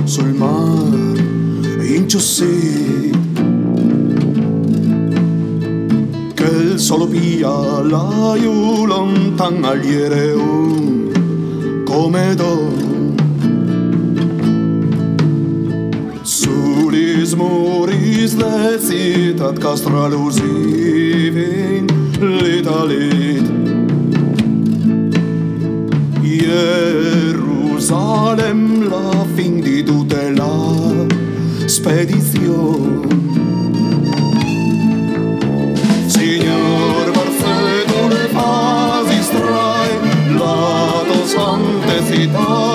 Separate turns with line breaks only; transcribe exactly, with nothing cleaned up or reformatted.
sul mar inciossì, che il solo pia laiu lontan agliere un come do. Sulis muris de citat castraluzivin litalit Jerusalem la fin di tutte la spedizione. Signor Barfetul fasi strai la tos ante citat